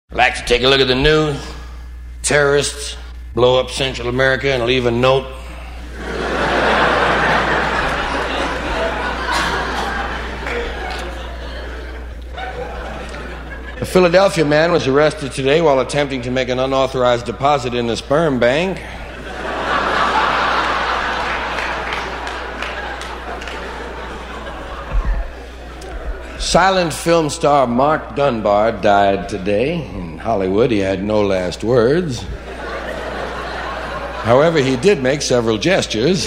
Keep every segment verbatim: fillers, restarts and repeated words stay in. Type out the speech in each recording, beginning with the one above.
Like to take a look at the news. Terrorists blow up Central America and leave a note. A Philadelphia man was arrested today while attempting to make an unauthorized deposit in a sperm bank. Silent film star Mark Dunbar died today. In Hollywood, he had no last words. However, he did make several gestures.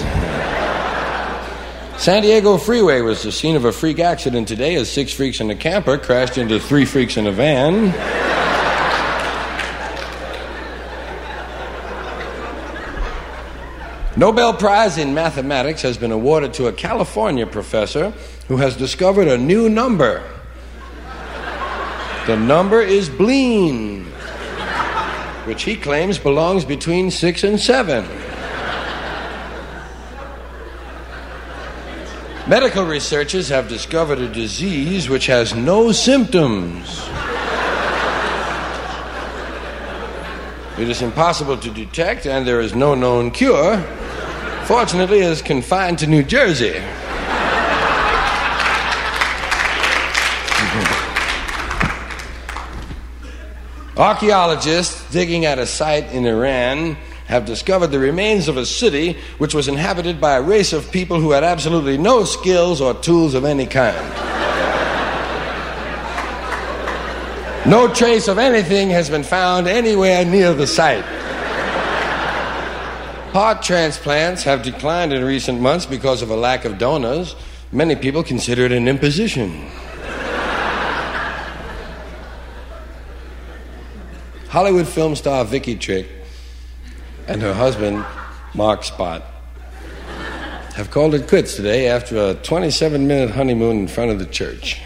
San Diego Freeway was the scene of a freak accident today as six freaks in a camper crashed into three freaks in a van. Nobel Prize in Mathematics has been awarded to a California professor who has discovered a new number. The number is Bleen, which he claims belongs between six and seven. Medical researchers have discovered a disease which has no symptoms. It is impossible to detect, and there is no known cure. Fortunately, it is confined to New Jersey. Archaeologists digging at a site in Iran have discovered the remains of a city which was inhabited by a race of people who had absolutely no skills or tools of any kind. No trace of anything has been found anywhere near the site. Heart transplants have declined in recent months because of a lack of donors. Many people consider it an imposition. Hollywood film star Vicky Trick and her husband, Mark Spot, have called it quits today after a twenty-seven minute honeymoon in front of the church.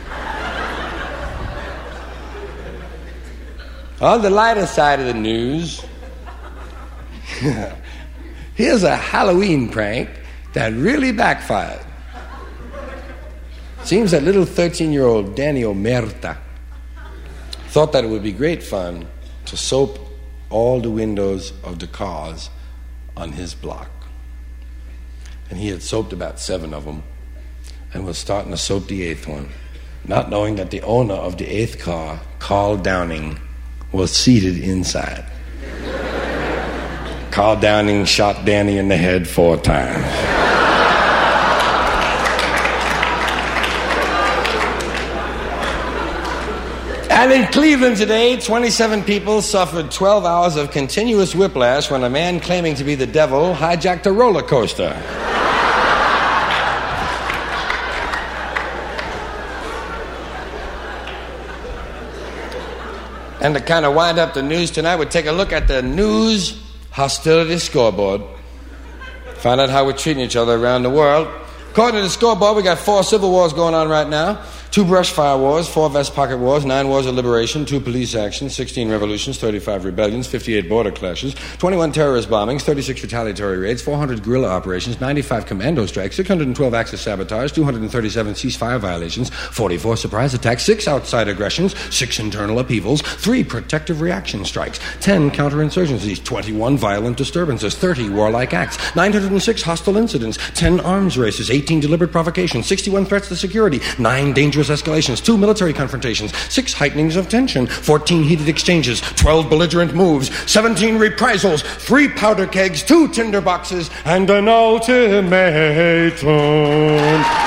On the lighter side of the news, here's a Halloween prank that really backfired. Seems that little thirteen-year-old Danny Omerta thought that it would be great fun to soap all the windows of the cars on his block. And he had soaped about seven of them and was starting to soap the eighth one, not knowing that the owner of the eighth car, Carl Downing, was seated inside. Carl Downing shot Danny in the head four times. And in Cleveland today, twenty-seven people suffered twelve hours of continuous whiplash when a man claiming to be the devil hijacked a roller coaster. And to kind of wind up the news tonight, we'll take a look at the news hostility scoreboard. Find out how we're treating each other around the world. According to the scoreboard, we got four civil wars going on right now. Two brush fire wars, four vest pocket wars, nine wars of liberation, two police actions, sixteen revolutions, thirty-five rebellions, fifty-eight border clashes, twenty-one terrorist bombings, thirty-six retaliatory raids, four hundred guerrilla operations, ninety-five commando strikes, six hundred twelve acts of sabotage, two hundred thirty-seven ceasefire violations, forty-four surprise attacks, six outside aggressions, six internal upheavals, three protective reaction strikes, ten counterinsurgencies, twenty-one violent disturbances, thirty warlike acts, nine hundred six hostile incidents, ten arms races, eighteen deliberate provocations, sixty-one threats to security, nine dangerous escalations, two military confrontations, six heightenings of tension, fourteen heated exchanges, twelve belligerent moves, seventeen reprisals, three powder kegs, two tinder boxes, and an ultimatum.